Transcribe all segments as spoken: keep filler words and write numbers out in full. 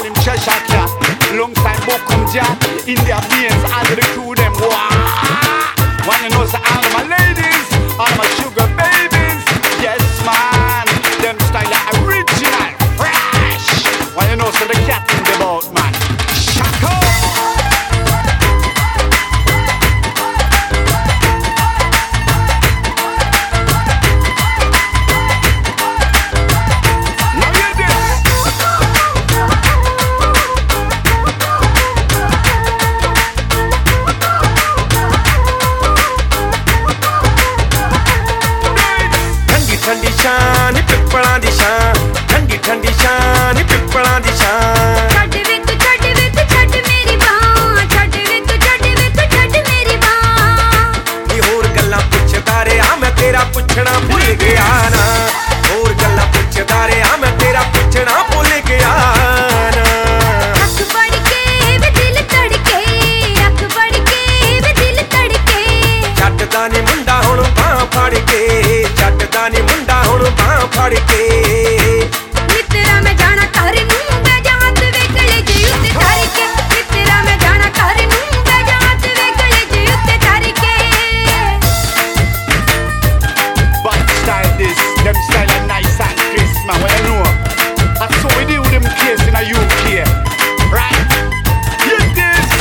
call him Cheshire Cat. Long time Bokum Jack. In their veins, all of the crew them. Wah! When you know, say all of my ladies, all of my sugar babies. Yes, man. Them style are original, fresh. When you know, say the cat in the boat, man. Shaka! ठंडी शान पिपड़ा दी शान ठंडी ठंडी शान पिपड़ा दी शान छड़ वे तू छड़ वे तू छड़ मेरी बां छड़ वे तू छड़ वे तू छड़ मेरी बां नी होर गल्लां पुछदा रिहा मैं तेरा पुछना भुल गया ना होर गल्लां पुछदा रिहा मैं तेरा पुछना भुल गया ना अख पड़ के वे दिल तड़के अख पड़ के वे दिल तड़के छड्डदा नी मुंडा हुण बां फड़ के छड्डदा नी मुंडा हुण बां फड़ के मित्रा मैं जाना घर नूं वे जात वे गले जे उत्ते धर के मित्रा मैं जाना घर नूं वे जात वे गले जे उत्ते धर के But style this, them style are nice and crisp, man. What you know? That's how we deal with them case in a U K, right? Hit this.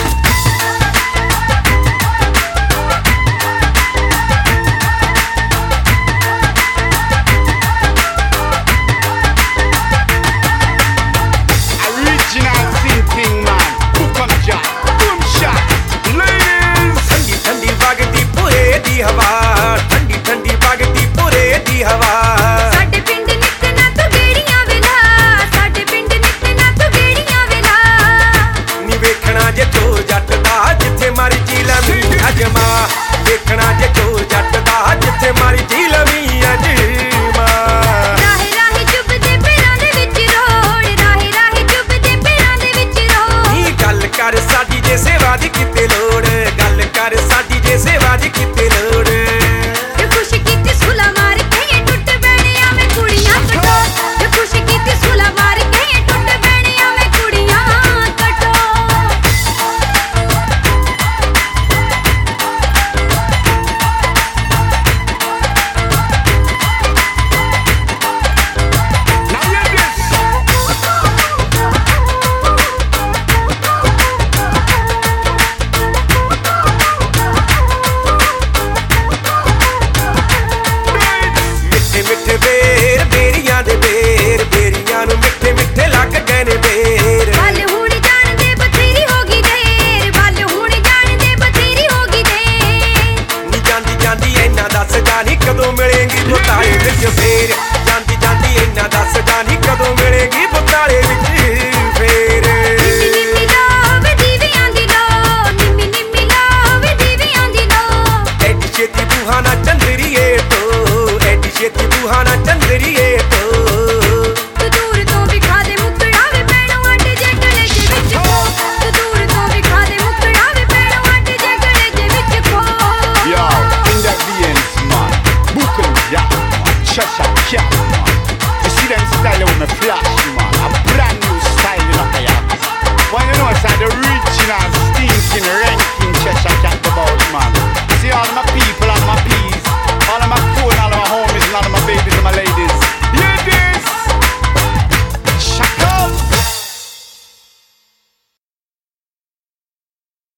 Original thinking, man. Bokum Jack, boom shot, ladies. ठंडी ठंडी वगदी पुरे दी हवा ठंडी ठंडी वगदी पुरे दी हवा साडे पिंड नित ना तू गेड़ियां वेला साडे पिंड नित ना तू गेड़ियां वेला नी वेखना जे चोर जट दा जिथे मर्जी लमी अजमा वेखना जे चोर जट दा जिथे मर्जी लमी अजमा राहे राहे चुभदे पैरां दे विच रोड़ राहे राहे चुभदे पैरां दे विच रोड़ नी गल कर साडी जे सेवा दी किते लोड़ गल कर साडी जे सेवा दी किते लोड़ ये खुश कीती सुला मार के टुट बैणियां में कुड़ियां कटो ये खुश कीती सुला मार के टुट बैणियां में कुड़ियां कटो Now hear this. मिठे मिठे बेर बेरियां दे बेर बेरियां नु मिठे मिठे लग गए ने बेर बल हुण जान दे बथेरी होगी देर बल हुण जान दे बथेरी होगी देर नी जांदी जांदी ऐना दस जानी कदों मिलेंगी बुताले विच फेर जांदी जांदी ऐना दस जानी कदों मिलेंगी बुताले विच